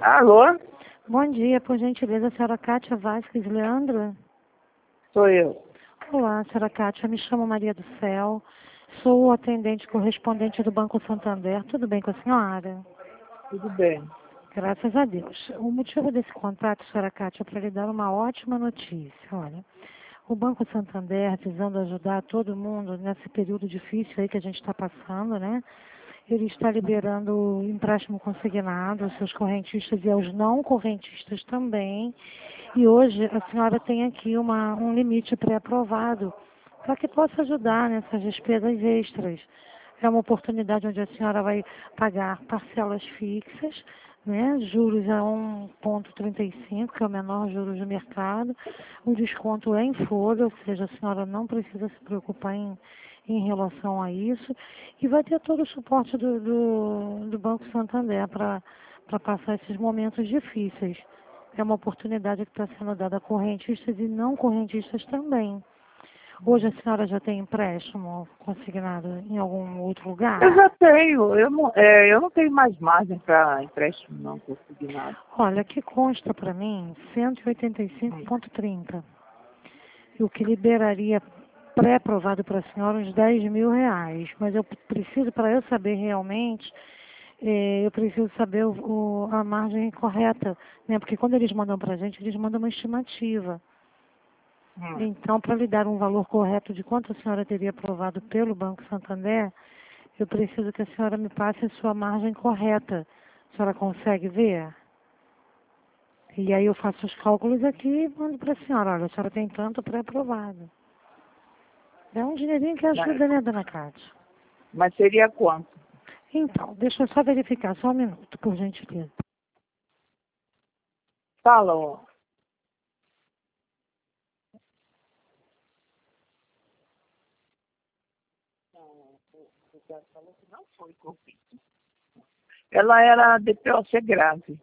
Alô? Bom dia, por gentileza, a senhora Kátia Vasques Leandro? Sou eu. Olá, senhora Kátia, me chamo Maria do Céu, sou atendente correspondente do Banco Santander. Tudo bem com a senhora? Tudo bem. Graças a Deus. O motivo desse contato, senhora Kátia, é para lhe dar uma ótima notícia. Olha, o Banco Santander, visando ajudar todo mundo nesse período difícil aí que a gente está passando, né? Ele está liberando o empréstimo consignado aos seus correntistas e aos não correntistas também. E hoje a senhora tem aqui um limite pré-aprovado para que possa ajudar nessas despesas extras. É uma oportunidade onde a senhora vai pagar parcelas fixas, né? Juros a 1,35, que é o menor juros do mercado. O desconto é em folha, ou seja, a senhora não precisa se preocupar em relação a isso. E vai ter todo o suporte do Banco Santander para passar esses momentos difíceis. É uma oportunidade que está sendo dada a correntistas e não correntistas também. Hoje a senhora já tem empréstimo consignado em algum outro lugar? Eu já tenho. Eu não tenho mais margem para empréstimo não consignado. Olha, aqui consta para mim 185,30. O que liberaria pré-aprovado para a senhora uns R$ 10.000. Mas eu preciso, para eu saber realmente, eu preciso saber a margem correta, né? Porque quando eles mandam para a gente, eles mandam uma estimativa. Então, para lhe dar um valor correto de quanto a senhora teria aprovado pelo Banco Santander, eu preciso que a senhora me passe a sua margem correta. A senhora consegue ver? E aí eu faço os cálculos aqui e mando para a senhora. Olha, a senhora tem tanto pré-aprovado. É um dinheirinho que ajuda, né, dona Cátia? Mas seria quanto? Então, deixa eu só verificar, só um minuto, por gentileza. Fala, ó. Não foi Covid. Ela era DPOC grave.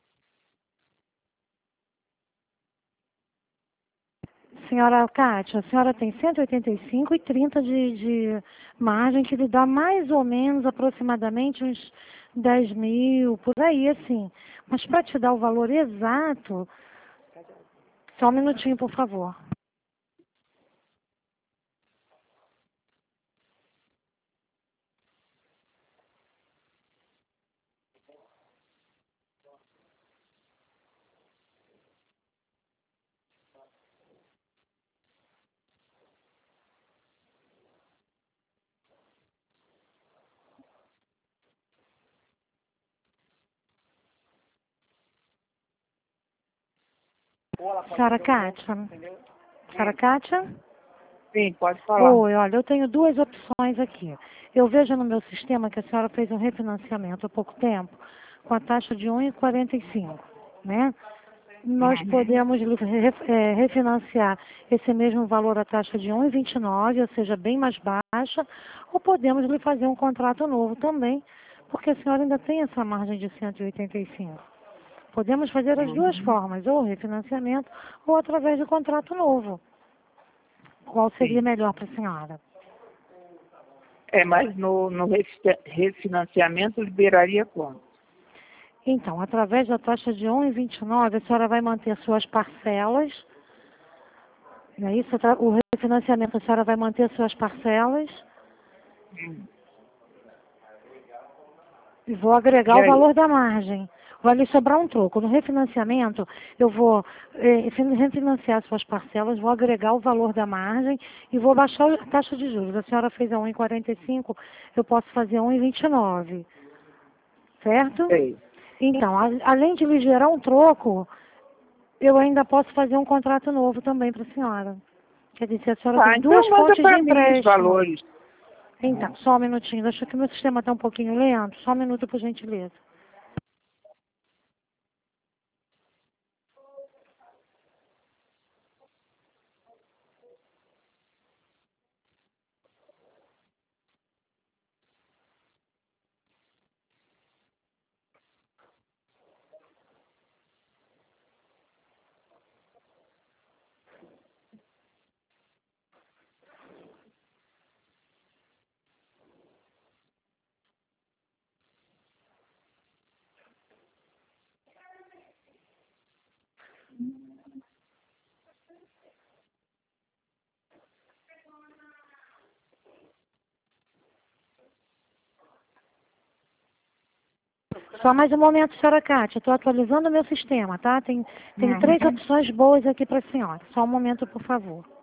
Senhora Cátia, a senhora tem 185,30 de margem, que lhe dá mais ou menos, aproximadamente, uns 10.000, por aí, assim. Mas para te dar o valor exato, só um minutinho, por favor. Senhora Cátia? Senhora Cátia? Sim, pode falar. Oi, olha, eu tenho duas opções aqui. Eu vejo no meu sistema que a senhora fez um refinanciamento há pouco tempo com a taxa de 1,45, né? Nós podemos refinanciar esse mesmo valor à taxa de 1,29, ou seja, bem mais baixa, ou podemos lhe fazer um contrato novo também, porque a senhora ainda tem essa margem de 185. Podemos fazer as duas formas, ou refinanciamento ou através de contrato novo. Qual seria Sim. melhor para a senhora? Mas no refinanciamento liberaria quanto? Então, através da taxa de 1,29, a senhora vai manter suas parcelas, não é isso? O refinanciamento, a senhora vai manter suas parcelas e vou agregar E o aí? valor da margem. Vai lhe sobrar um troco. No refinanciamento, eu vou refinanciar suas parcelas, vou agregar o valor da margem e vou baixar a taxa de juros. A senhora fez a 1,45, eu posso fazer a 1,29, certo? Sei. Então, além de lhe gerar um troco, eu ainda posso fazer um contrato novo também para a senhora. Quer dizer, a senhora Tá, tem duas então manda fontes de para mim os empréstimo. valores. Então, só um minutinho. Deixa que meu sistema está um pouquinho lento. Só um minuto, por gentileza. Só mais um momento, senhora Cátia. Estou atualizando o meu sistema, tá? Tem 3 opções boas aqui para a senhora. Só um momento, por favor.